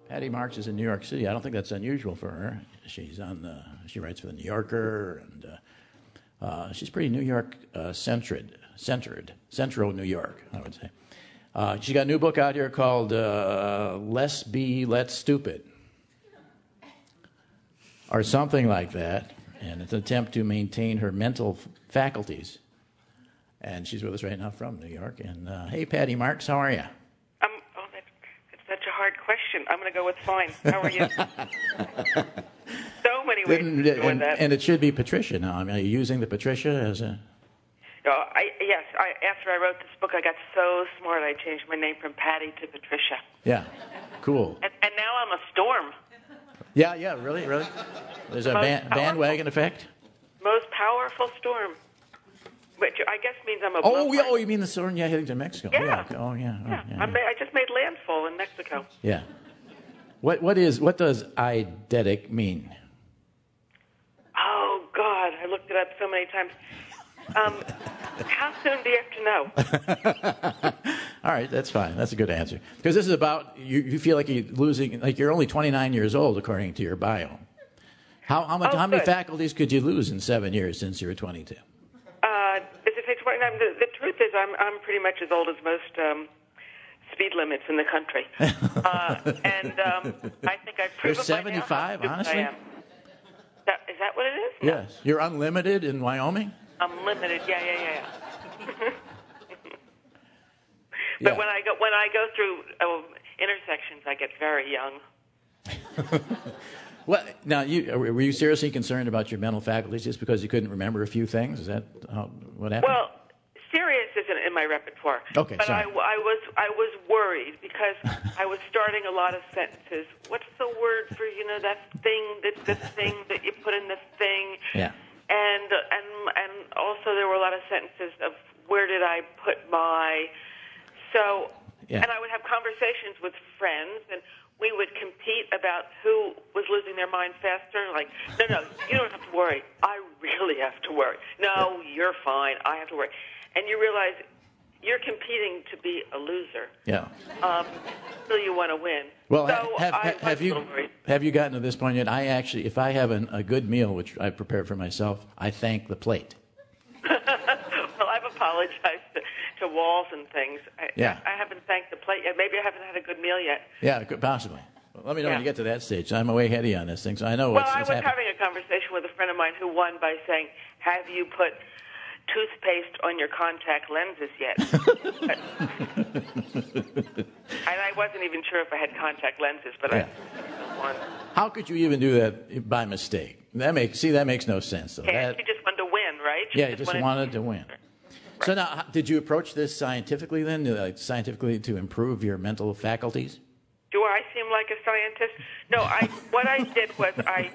Patty Marks is in New York City. I don't think that's unusual for her. She writes for the New Yorker, and she's pretty New York central New York, I would say. She got a new book out here called Less Be Let Stupid, or something like that, and it's an attempt to maintain her mental faculties. And she's with us right now from New York. And hey, Patty Marks, how are you? That's such a hard question. I'm going to go with fine. How are you? So many ways of doing that. And it should be Patricia now. I mean, are you using the Patricia as a... Yes. After I wrote this book, I got so smart, I changed my name from Patty to Patricia. Yeah, cool. And now I'm a storm. Yeah, really? There's a bandwagon effect? Most powerful storm. Which I guess means I'm a... Oh, you mean the storm heading to Mexico? Yeah. Yeah. I just made landfall in Mexico. Yeah. What does eidetic mean? Oh, God, I looked it up so many times. How soon do you have to know? All right, that's fine. That's a good answer. Because this is about, you feel like you're losing, like you're only 29 years old, according to your bio. How many faculties could you lose in 7 years since you were 22? Does it take 29? The truth is I'm pretty much as old as most speed limits in the country. And I think I've proven You're 75, honestly? Is that what it is? Yes. No. You're unlimited in Wyoming? Unlimited, yeah. But when I go through intersections, I get very young. Well, now, were you seriously concerned about your mental faculties just because you couldn't remember a few things? Is that what happened? Well, serious isn't in my repertoire. Okay, but sorry. I was worried because I was starting a lot of sentences. What's the word for that thing? That's the thing that you put in the thing. Yeah. And also there were a lot of sentences of where did I put my... So, yeah. And I would have conversations with friends, and we would compete about who was losing their mind faster. Like, no, you don't have to worry. I really have to worry. No, you're fine. I have to worry. And you realize you're competing to be a loser. Yeah. So you want to win. Well, so have you gotten to this point yet? I actually, if I have a good meal, which I prepared for myself, I thank the plate. Well, I've apologized to walls and things. I haven't thanked the plate yet. Maybe I haven't had a good meal yet. Yeah, possibly. Well, let me know when you get to that stage. I'm way ahead of you on this thing, so I know what's happening. Well, I was having a conversation with a friend of mine who won by saying, have you put toothpaste on your contact lenses yet? And I wasn't even sure if I had contact lenses, but I won. How could you even do that by mistake? That makes no sense. Though. Yeah, she just wanted to win, right? She just wanted to win. Right. So now, did you approach this scientifically then, to improve your mental faculties? Do I seem like a scientist? No, what I did was I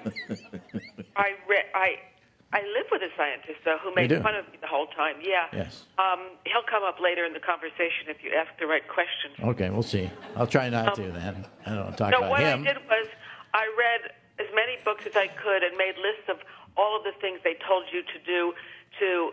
live with a scientist, though, who made fun of me the whole time. Yeah. Yes. He'll come up later in the conversation if you ask the right questions. Okay, we'll see. I'll try not to then. I don't want to talk about him. What I did was I read as many books as I could and made lists of all of the things they told you to do to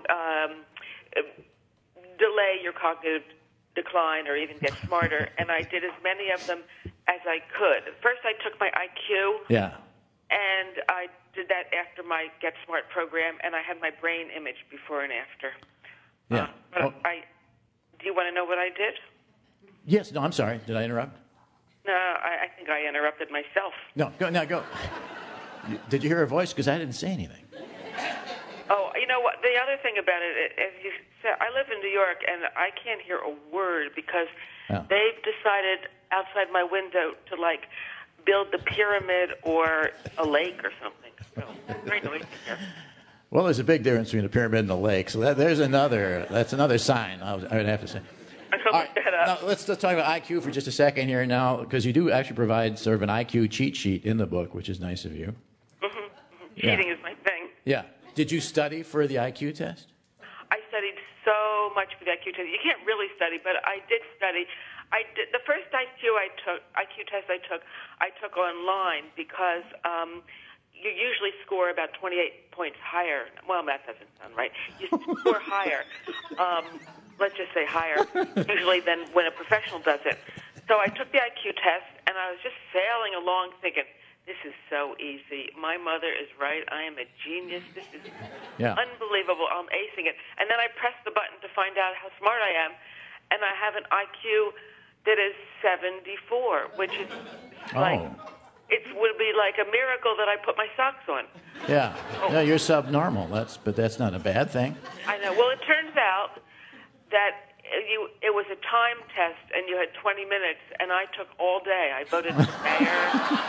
delay your cognitive decline or even get smarter, and I did as many of them as I could. First, I took my IQ. Yeah. And I did that after my Get Smart program, and I had my brain image before and after. Yeah. Do you want to know what I did? Yes. No, I'm sorry. Did I interrupt? No, I think I interrupted myself. No, go. Did you hear her voice? Because I didn't say anything. Oh, you know what? The other thing about it, as you said, I live in New York, and I can't hear a word because they've decided outside my window to, build the pyramid or a lake or something. So it's very noisy here. Well, there's a big difference between a pyramid and a lake. So that's another sign, I would have to say. All right, now, let's talk about IQ for just a second here now, because you do actually provide sort of an IQ cheat sheet in the book, which is nice of you. Mm-hmm. Cheating is my thing. Yeah. Did you study for the IQ test? I studied so much for the IQ test. You can't really study, but I did study. The first IQ test I took online because you usually score about 28 points higher. Well, that doesn't sound right. You score higher. Let's just say higher, usually than when a professional does it. So I took the IQ test, and I was just sailing along thinking, this is so easy. My mother is right. I am a genius. This is unbelievable. I'm acing it. And then I press the button to find out how smart I am, and I have an IQ that is 74, which is like, it would be like a miracle that I put my socks on. Yeah. No, you're subnormal. But that's not a bad thing. I know. Well, it turns out that it was a time test, and you had 20 minutes, and I took all day. I voted for mayor.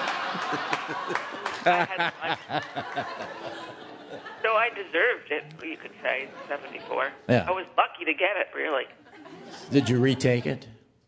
So I deserved it, you could say, 74. Yeah. I was lucky to get it, really. Did you retake it?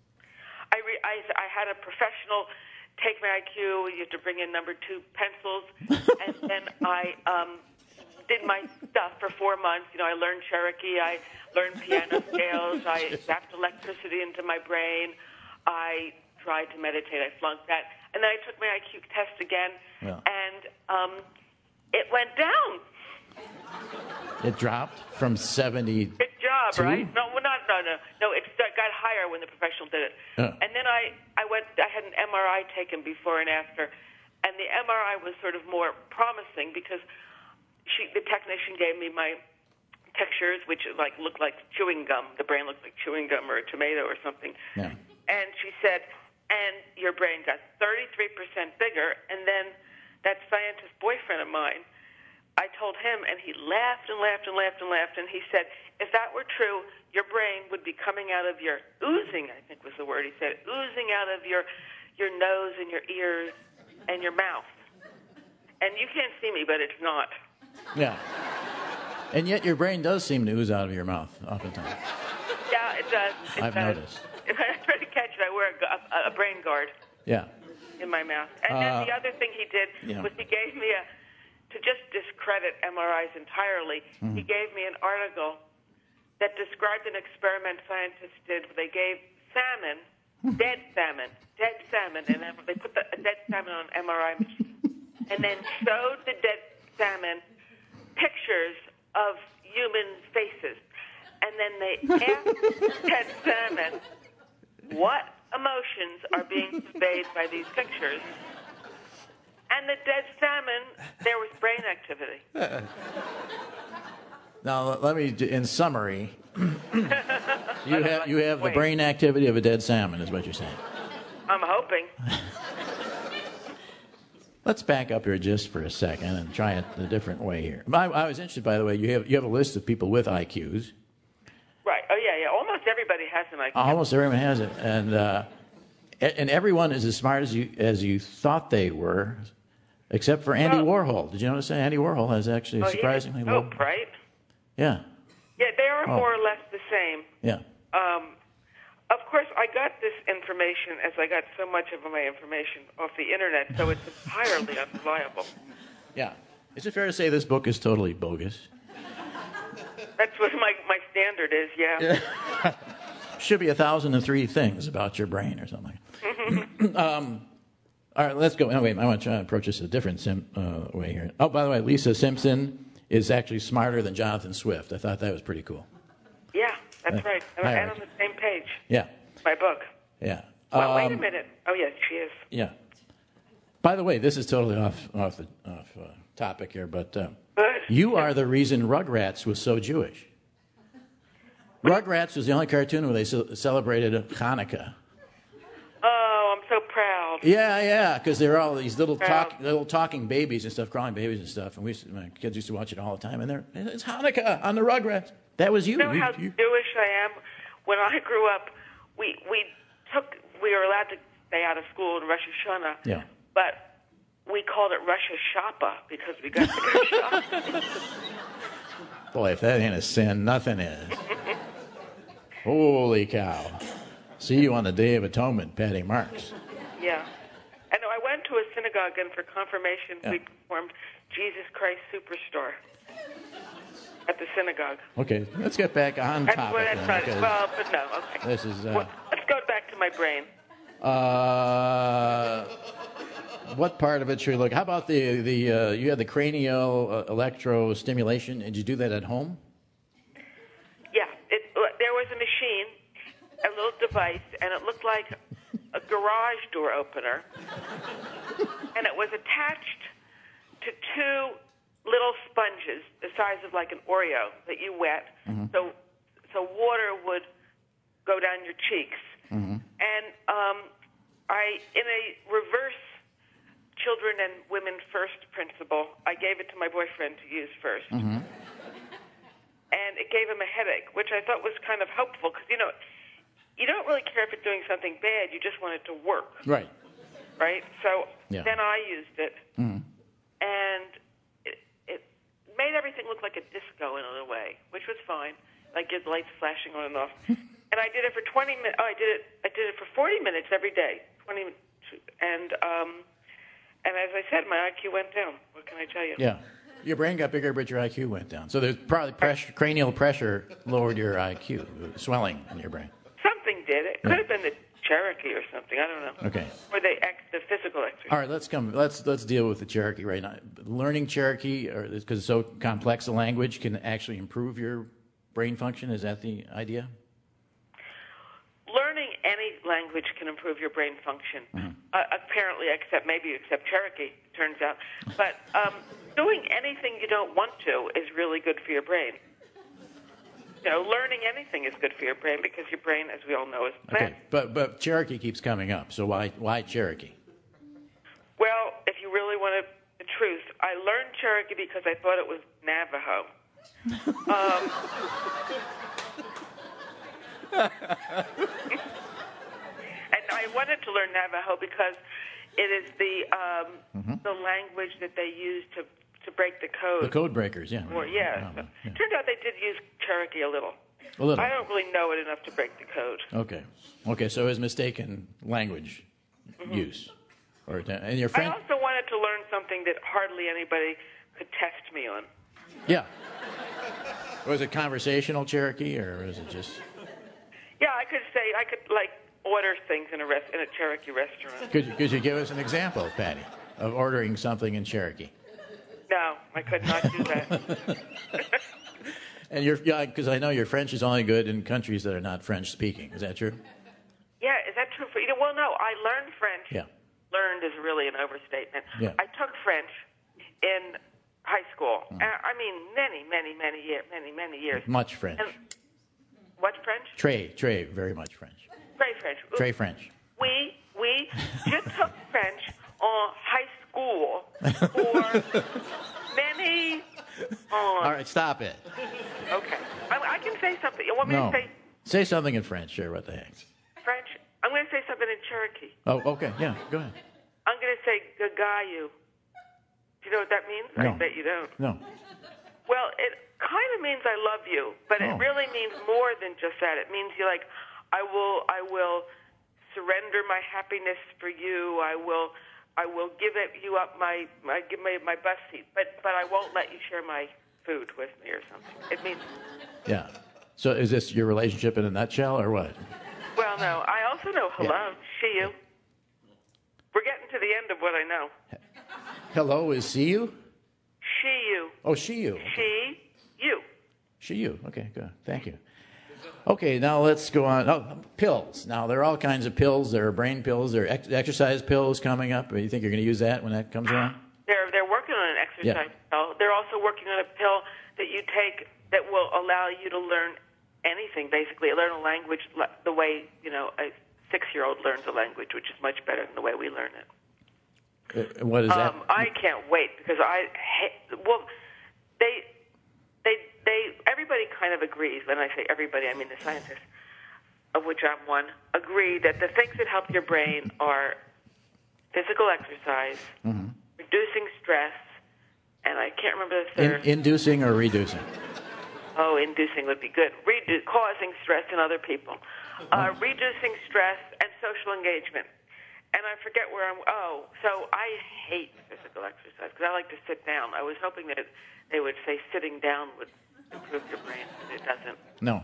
I had a professional take my IQ. You had to bring in number 2 pencils, and then I did my stuff for 4 months. I learned Cherokee. I learned piano scales. I zapped electricity into my brain. I tried to meditate. I flunked that. And then I took my IQ test again, and it went down. It dropped from 70. Good job, right? No, it got higher when the professional did it. And then I had an MRI taken before and after, and the MRI was sort of more promising because the technician gave me my pictures, which looked like chewing gum. The brain looked like chewing gum or a tomato or something. Yeah. And she said, and your brain got 33% bigger. And then that scientist boyfriend of mine, I told him, and he laughed and laughed and laughed and laughed. And he said, if that were true, your brain would be coming out of your oozing, I think was the word he said, oozing out of your nose and your ears and your mouth. And you can't see me, but it's not. Yeah. And yet your brain does seem to ooze out of your mouth oftentimes. Yeah, it does. I've noticed. If I try to catch it, I wear a brain guard. Yeah. In my mouth. And then the other thing he did was he gave me to just discredit MRIs entirely, he gave me an article that described an experiment scientists did where they gave salmon, dead salmon, and they put the dead salmon on an MRI machine and then showed the dead salmon pictures of human faces. And then they asked dead salmon what emotions are being conveyed by these pictures. And the dead salmon, there was brain activity. Now, let me, in summary, you have the brain activity of a dead salmon, is what you're saying. I'm hoping. Let's back up here just for a second and try it a different way here. I was interested, by the way, you have a list of people with IQs. Right. Oh, yeah. Almost everybody has an IQ. Almost everyone has it. And everyone is as smart as you thought they were, except for Andy Warhol. Did you notice that? Andy Warhol has actually surprisingly low. Oh, right? Yeah. Yeah, they are more or less the same. Yeah. Of course, I got this information, as I got so much of my information, off the Internet, so it's entirely unreliable. Yeah. Is it fair to say this book is totally bogus? That's what my standard is, yeah. Should be 1,003 things about your brain or something. All right, let's go. Oh, wait, I want to try to approach this a different way here. Oh, by the way, Lisa Simpson is actually smarter than Jonathan Swift. I thought that was pretty cool. Yeah, that's right. And on the same page. Yeah. My book. Yeah. Well, wait a minute. Oh, yes, she is. Yeah. By the way, this is totally off topic here, but you are the reason Rugrats was so Jewish. Rugrats was the only cartoon where they celebrated Hanukkah. Oh, I'm so proud. Yeah, because they're all these little talking babies and stuff, crawling babies and stuff, and my kids used to watch it all the time. And it's Hanukkah on the Rugrats. That was you. You know how Jewish I am? When I grew up, we were allowed to stay out of school in Rosh Hashanah. Yeah. But we called it Rosh Hashanah because we got to go shopping. Boy, if that ain't a sin, nothing is. Holy cow. See you on the Day of Atonement, Patty Marks. Yeah. And I went to a synagogue, and for confirmation, we performed Jesus Christ Superstar at the synagogue. Okay, let's get back on topic. That's right. Well, but no, okay. This is, let's go back to my brain. What part of it should we look? How about you had the cranial electrostimulation? Did you do that at home? Yeah, there was a machine, a little device, and it looked like a garage door opener, and it was attached to two little sponges the size of like an Oreo that you wet, so water would go down your cheeks. And I, in a reverse children and women first principle, I gave it to my boyfriend to use first. And it gave him a headache, which I thought was kind of helpful because, you know, you don't really care if it's doing something bad. You just want it to work. Right. Right? So then I used it, and it made everything look like a disco in a way, which was fine. Like get lights flashing on and off. And I did it for 20 minutes. Oh, I did it for 40 minutes every day. 20 minutes. And as I said, my IQ went down. What can I tell you? Yeah. Your brain got bigger, but your IQ went down. So there's probably cranial pressure lowered your IQ, swelling in your brain. Something did. It could have been the Cherokee or something. I don't know. Okay. Or the physical exercise. All right, let's deal with the Cherokee right now. Learning Cherokee, because it's so complex a language, can actually improve your brain function. Is that the idea? Learning any language can improve your brain function. Apparently, except Cherokee, it turns out. But doing anything you don't want to is really good for your brain. You know, learning anything is good for your brain because your brain, as we all know, is okay. But Cherokee keeps coming up. So why Cherokee? Well, if you really want the truth, I learned Cherokee because I thought it was Navajo. And I wanted to learn Navajo because it is the language that they use to break the code. The code breakers, yeah. Or, yeah. So, turns out they did use Cherokee a little. A little. I don't really know it enough to break the code. Okay. So it was mistaken language use, and your friend. I also wanted to learn something that hardly anybody could test me on. Yeah. Was it conversational Cherokee, or was it just? Yeah, I could order things in a Cherokee restaurant. Could you give us an example, Patty, of ordering something in Cherokee? No, I could not do that. And because I know your French is only good in countries that are not French speaking. Is that true? Yeah, is that true for you? Well, no, I learned French. Yeah. Learned is really an overstatement. Yeah. I took French in high school. I mean, many years. Much French. And what's French? Très, very much French. Très French. Très French. We just took French en high school for many. All right, stop it. Okay, I can say something. You want me to say? Say something in French. Sure, what the heck? French. I'm going to say something in Cherokee. Oh, okay. Yeah, go ahead. I'm going to say gagayu. Do you know what that means? No. I bet you don't. No. Well, it kind of means I love you, but it really means more than just that. It means you like, I will surrender my happiness for you. I will give you up my bus seat, but I won't let you share my food with me or something. It means. Yeah. So is this your relationship in a nutshell, or what? Well, no. I also know hello, see you. We're getting to the end of what I know. Hello is see you? She you. Oh, she you. Okay. She you. She you. Okay, good. Thank you. Okay, now let's go on. Oh, pills. Now, there are all kinds of pills. There are brain pills. There are exercise pills coming up. You think you're going to use that when that comes around? They're working on an exercise pill. They're also working on a pill that you take that will allow you to learn anything, basically. Learn a language the way, a 6-year-old learns a language, which is much better than the way we learn it. What is that? I can't wait because everybody kind of agrees. When I say everybody, I mean the scientists, of which I'm one, agree that the things that help your brain are physical exercise, reducing stress, and I can't remember the third. Inducing or reducing? Oh, inducing would be good. Causing stress in other people. Reducing stress and social engagement. And I forget where so I hate physical exercise because I like to sit down. I was hoping that they would say sitting down would improve your brain, but it doesn't. No.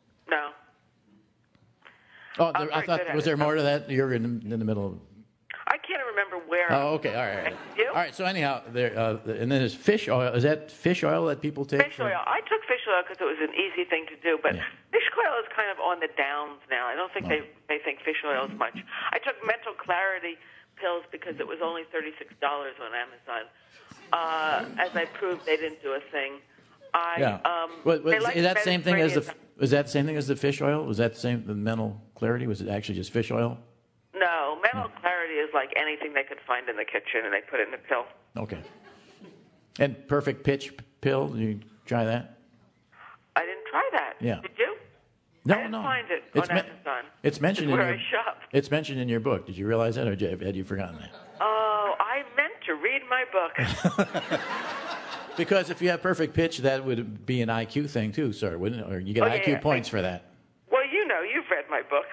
Oh, I thought, was there more to that? You're in the middle of... I can't remember where. Oh, okay, all right. You? All right, so anyhow, and then there's fish oil. Is that fish oil that people take? Fish oil. I took fish oil because it was an easy thing to do, but fish oil is kind of on the downs now. I don't think they think fish oil is much. I took mental clarity pills because it was only $36 on Amazon. As I proved, they didn't do a thing. Is that the same thing as the fish oil? Was that the mental clarity? Was it actually just fish oil? No, mental clarity is like anything they could find in the kitchen, and they put it in a pill. Okay. And perfect pitch pill? Did you try that? I didn't try that. Yeah. Did you? No, I didn't find it on Amazon. It's mentioned I shop. It's mentioned in your book. Did you realize that, or had you forgotten that? Oh, I meant to read my book. Because if you have perfect pitch, that would be an IQ thing too, sir, wouldn't it? Or you get IQ points for that. Well, you've read my book.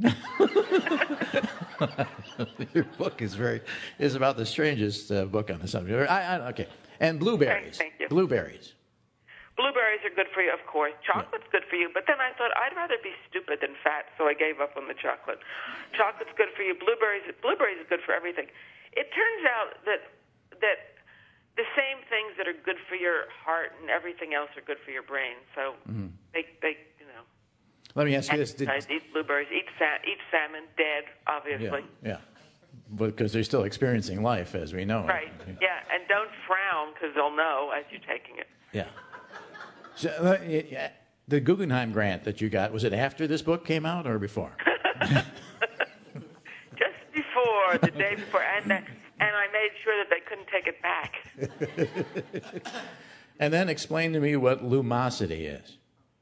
Your book is about the strangest book on the subject. Okay. And blueberries. Thank you. Blueberries. Blueberries are good for you, of course. Chocolate's good for you, but then I thought I'd rather be stupid than fat, so I gave up on the chocolate. Chocolate's good for you. Blueberries is good for everything. It turns out that the same things that are good for your heart and everything else are good for your brain. So they Let me ask you this: eat blueberries, eat salmon, dead, obviously. Yeah. Because they're still experiencing life, as we know. Right. Yeah, and don't frown because they'll know as you're taking it. Yeah. So, the Guggenheim grant that you got, was it after this book came out or before? Just before, the day before, and I made sure that they couldn't take it back. And then explain to me what Lumosity is.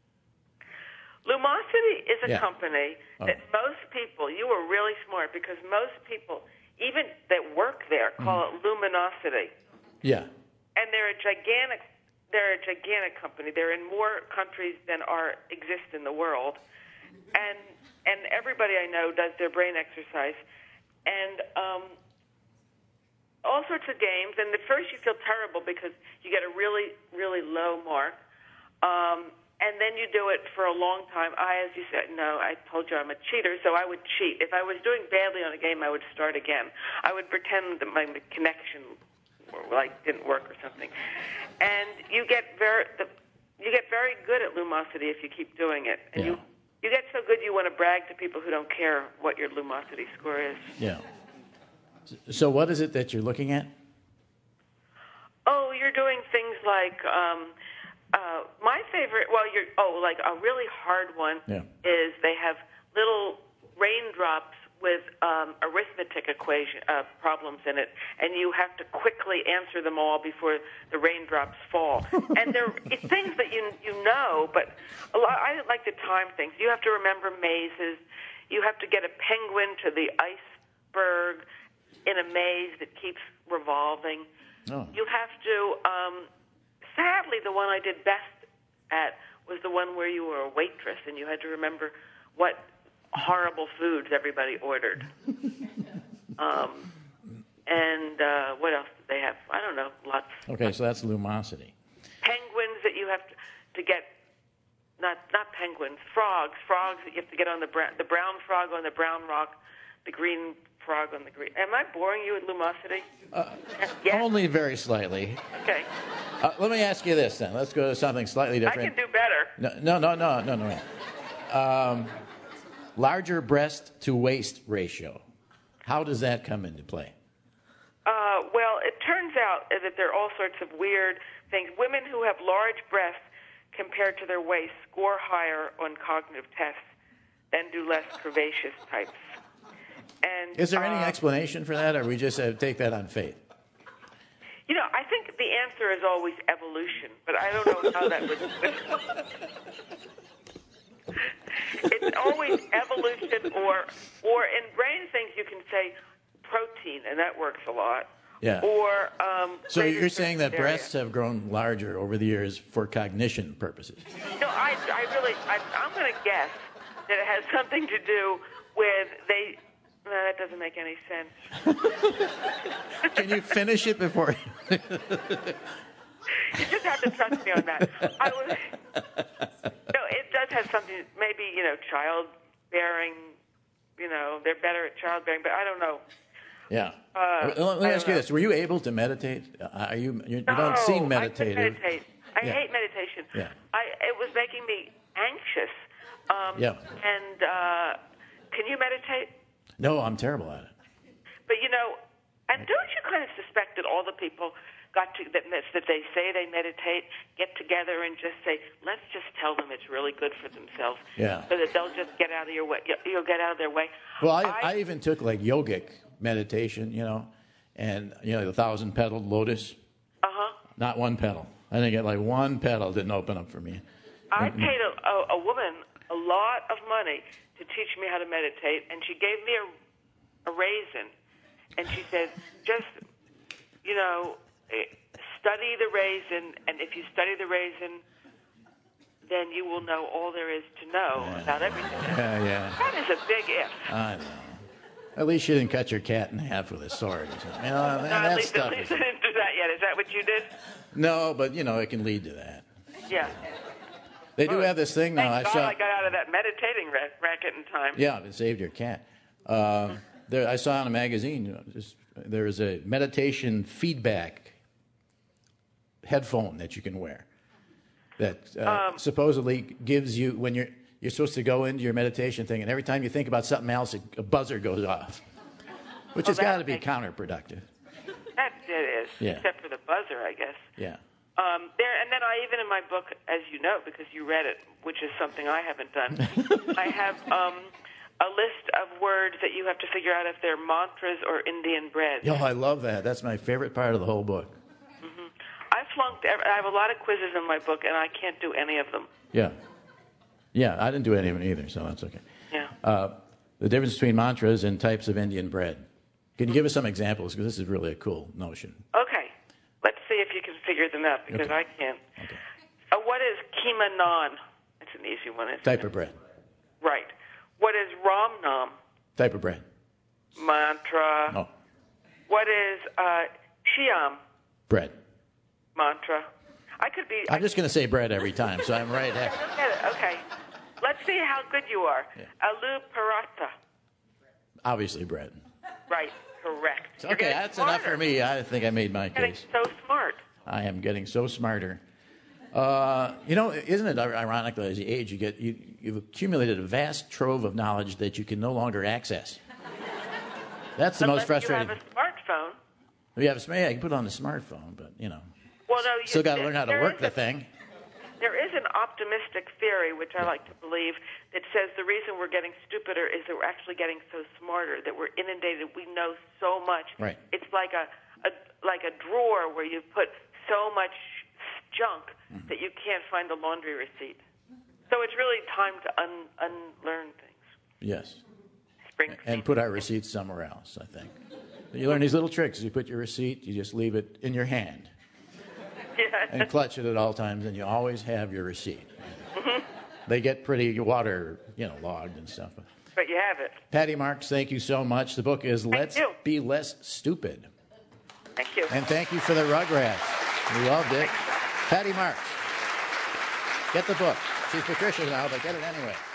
Lumosity is a company that most people, you were really smart, because most people, even that work there, call it luminosity. Yeah. And they're a gigantic company. They're in more countries than exist in the world. And everybody I know does their brain exercise. And all sorts of games. And at first you feel terrible because you get a really, really low mark. And then you do it for a long time. As you said, no, I told you I'm a cheater, so I would cheat. If I was doing badly on a game, I would start again. I would pretend that my connection didn't work or something. And you get very good at Lumosity if you keep doing it. And you get so good you want to brag to people who don't care what your Lumosity score is. Yeah. So what is it that you're looking at? Oh, you're doing things like my favorite. Well, like a really hard one is they have little raindrops with arithmetic problems in it, and you have to quickly answer them all before the raindrops fall. And it's things that you know, but I like to time things. You have to remember mazes. You have to get a penguin to the iceberg in a maze that keeps revolving. Oh. You have to. Sadly, the one I did best at was the one where you were a waitress and you had to remember what horrible foods everybody ordered. And what else did they have? I don't know, lots. Okay, so that's Lumosity. Penguins that you have to get, not penguins, frogs that you have to get on the brown frog on the brown rock, the green frog on the green. Am I boring you with Lumosity? Yes? Only very slightly. Okay. Let me ask you this then. Let's go to something slightly different. I can do better. No. Larger breast to waist ratio. How does that come into play? Well, it turns out that there are all sorts of weird things. Women who have large breasts compared to their waist score higher on cognitive tests than do less curvaceous types. And is there any explanation for that, or we just take that on faith? I think the answer is always evolution, but I don't know how that would. It's always evolution, or in brain things you can say protein, and that works a lot. Yeah. Or so you're saying that breasts have grown larger over the years for cognition purposes? No, I'm going to guess that it has something to do with they. No, that doesn't make any sense. Can you finish it before? You just have to trust me on that. No, it does have something. Maybe childbearing. They're better at childbearing, but I don't know. Yeah. Let me ask you this: were you able to meditate? You don't seem meditative. I hate meditation. Yeah. It was making me anxious. Yeah. And can you meditate? No, I'm terrible at it. But, and don't you kind of suspect that all the people that they say they meditate get together and just say, let's just tell them it's really good for themselves, so that they'll just get out of your way. You'll get out of their way. Well, I even took like yogic meditation, and the 1,000-petaled lotus. Not one petal. I didn't get like one petal. Didn't open up for me. I paid a woman a lot of money to teach me how to meditate, and she gave me a raisin, and she said, just study the raisin, and if you study the raisin, then you will know all there is to know about everything. Yeah. That is a big if. I know. At least you didn't cut your cat in half with a sword or something. At least I didn't do that yet. Is that what you did? No, but, it can lead to that. Yeah. They do have this thing now. Thank God I got out of that meditating racket in time. Yeah, it saved your cat. I saw in a magazine, there is a meditation feedback headphone that you can wear that supposedly gives you, when you're supposed to go into your meditation thing, and every time you think about something else, a buzzer goes off, which has got to be counterproductive. That it is, except for the buzzer, I guess. Yeah. And then I even in my book, as you know, because you read it, which is something I haven't done, I have a list of words that you have to figure out if they're mantras or Indian bread. Oh, I love that. That's my favorite part of the whole book. Mm-hmm. I have a lot of quizzes in my book, and I can't do any of them. Yeah, I didn't do any of them either, so that's okay. Yeah. The difference between mantras and types of Indian bread. Can you give us some examples? Because this is really a cool notion. Okay. Let's see if you can figure them out, because I can't. Okay. What is Kima Naan? It's an easy one. Type of bread. Right. What is Ram Nam? Type of bread. Mantra. No. What is Shyam? Bread. Mantra. I'm just going to say bread every time, so I'm right there. Okay. Let's see how good you are. Yeah. Aloo paratha. Obviously bread. Right. Correct. Okay, that's enough for me. I think I made my case. You're getting so smart. I am getting so smarter. Isn't it ironic that as you age, you've accumulated a vast trove of knowledge that you can no longer access? That's the most frustrating. You have a smartphone. You have I can put it on the smartphone, but Well, no, still got to learn how to work the thing. There is an optimistic theory, which I like to believe, that says the reason we're getting stupider is that we're actually getting so smarter, that we're inundated. We know so much. Right. It's like a drawer where you put so much junk that you can't find the laundry receipt. So it's really time to unlearn things. Yes. And put our receipts somewhere else, I think. You learn these little tricks. You put your receipt, you just leave it in your hand. Yeah. And clutch it at all times, and you always have your receipt. Mm-hmm. They get pretty logged and stuff. But you have it. Patty Marks, thank you so much. The book is Let's Be Less Stupid. Thank you. And thank you for the Rugrats. We loved it. Patty Marks. Get the book. She's Patricia now, but get it anyway.